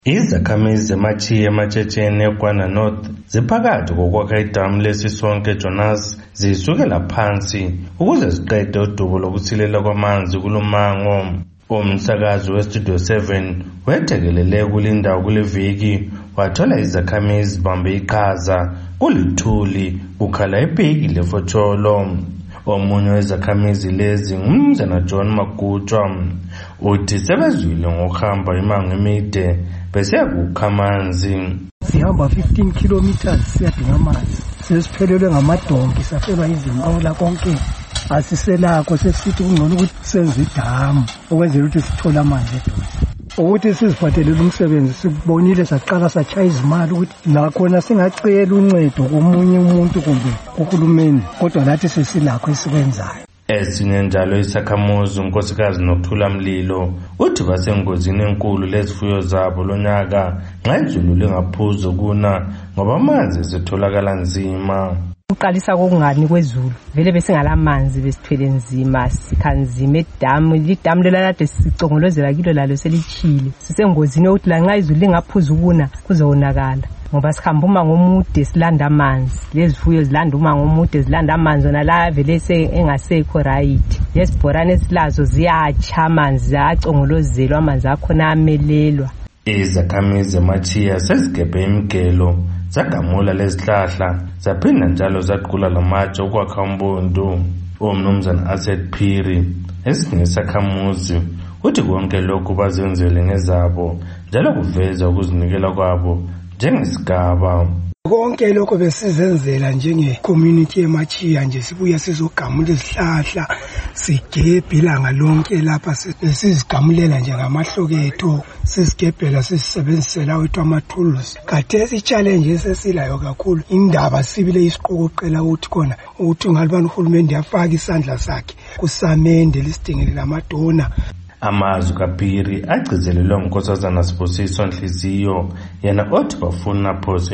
Izakhamizi zemachiya eMatshetshen eGwanda North ziphakathi kokwakha idamu leSisonke Jonas zisukela phansi ukuze ziqede udubo lokusilela kwamanzi kulumango. Umsakazi weStudio 7 wethekelele kulindawo kuleviki wathola izakhamizi zibambe iqhaza kulithuli kukhala ibheki lefotsholo. Omunye wezakhamizi lezi ngumnumzana John Magutshwa uthi sebezwile ngokuhamba imango emide bese yakukha amanzi. Sihamba 15 kilometers siyadinga amanzi, sesiphelelwe ngamadonki, safelwa izinqola konke asiselakho, sesithi kungcono ukuthi senze idamu ukwenzela ukuthi sithole amanzi eduze, ukuthi siziphathelele umsebenzi. Sibonile saqala satshaya izimali ukuthi nakhona singacela uncedo komunye umuntu kumbe kuhulumeni, kodwa lathi sesilakho esikwenzayo. Esinye njalo isakhamuzi unkosikazi Nokuthula Mlilo uthi basengozini enkulu lezifuyo zabo lonyaka nxa izulu lingaphuzu kuna ngoba amanzi esitholakala nzima. Uqalisa kokungani kwezulu vele besingalamanzi besithwele nzima, sikhanzima edamu. Idamu lelalade sicongolozela kilo lalo selichile, sisengozini yokuthi lanxa izulu lingaphuzu kuna kuzonakala ngoba sihamba umango omude silanda amanzi. Lezifuyo zilanda umango omude zilanda amanzi wona la vele engasekho right. Lesibhorane esilazo ziyatsha amanzi, acongolozelwa amanzi akhona amelelwa. Izakhamizi zemachiya sezigebhe imigelo zagamula lezihlahla zaphinda njalo zaqhula lamatshe ukwakha umbundu. Umnumzana Asset Phiri esinye isakhamuzi uthi konke lokhu bazenzele ngezabo njalo kuveza ukuzinikela kwabo njengesigaba. Konke lokho besizenzela njenge-community emachiya nje, sibuya sizogamula izihlahla, sigebhe ilanga lonke lapha, sizigamulela nje ngamahloka ethu, sizigebhela sisebenzisela wethu amathuluzi. Khathesi i-challenge esesilayo kakhulu indaba sibile isiqokoqela ukuthi khona ukuthi ungalibani uhulumende yafaka isandla sakhe kusamende lisidingele lamadona. Amazwi kaPhiri agcizelelwe ngunkosazana Sibusiso Nhliziyo, yena othi bafuna phose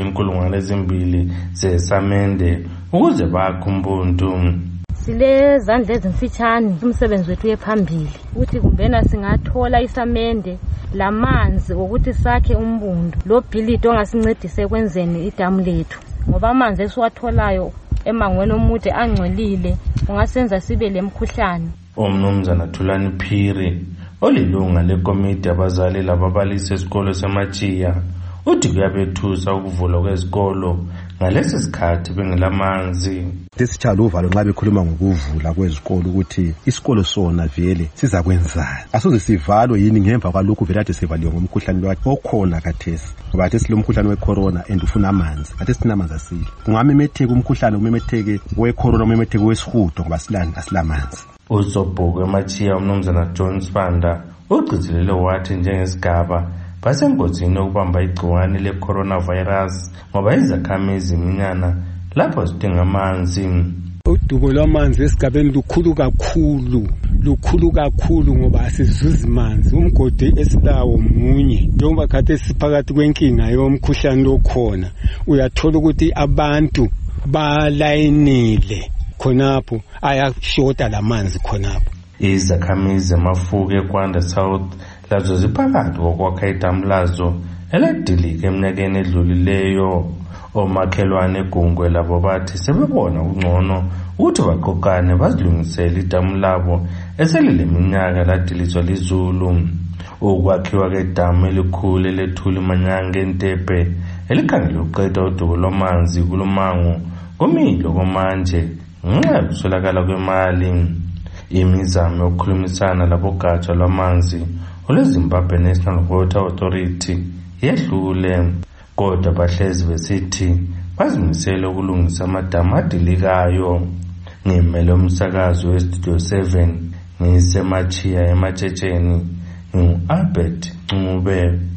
2,000 zesamende ukuze bakhe umbundu. Sile zandla ezimfitshane umsebenzi wethu ephambili ukuthi kumbena singathola isamende lamanzi ukuthi sakhe umbundu lo bhilidi ongasincedise ekwenzeni idamu lethu, ngoba amanzi esiwatholayo emangweni omude angcolile ungasenza sibe lemkhuhlane. Umnumzana Thulani Phiri olilunga lekomiti abazali lababalisi esikolo semachiya uthi kuyabethusa ukuvulwa kwezikolo ngalesi sikhathi bengelamanzi. Sesitshalo uvalo nxa bekhuluma ngokuvula kwezikolo ukuthi isikolo sona vele sizakwenzani, asoze sivalwe yini ngemva kwalokhu vele ade sivaliwe ngomkhuhlane okhona khathesi, ngoba khathesi silomkhuhlane wecorona and ufuna amanzi. Khathesi sinamanzi asile, kungamemetheka umkhuhlane, umemetheke wecorona, umemetheke wesihudo ngoba asilamanzi. Usobhuku emachiya umnumzana John Spanda ugcizelele wathi njengesigaba basengozini yokubamba igciwane le-coronavirus ngoba izakhamizi iminyana lapho zidinga amanzi. Udubo lwamanzi esigabeni lukhulu kakhulu ngoba asizuzi manzi. Umgodi esilawo munye, njengoba khathesi siphakathi kwenkinga yomkhuhlane okhona, uyathola ukuthi abantu balayinile khonapho, ayashota lamanzi khonapho. Izakhamizi zemafuku eGwanda South lazo ziphakathi kokwakha idamu lazo eladilika eminyakeni edlulileyo. Omakhelwane eGungwe labo bathi sebebona ungcono ukuthi baqokane bazilungisele idamu labo eselile minyaka ladiliswa lizulu. Ukwakhiwa kwedamu elikhulu elethuli Manyanga eNtepe elikhangele uqeda udubo lwamanzi kulumango komilo komanje ngenxa yokuswelakala kwemali. Imizamo yokukhulumisana labogatsha lwamanzi olweZimbabwe National Water Authority yehlule, kodwa bahlezi besithi bazimisele ukulungisa amadamu adilikayo. Ngimele umsakazi weStudio 7 ngisemachiya eMatshetshen, ngu-Albert Ncube.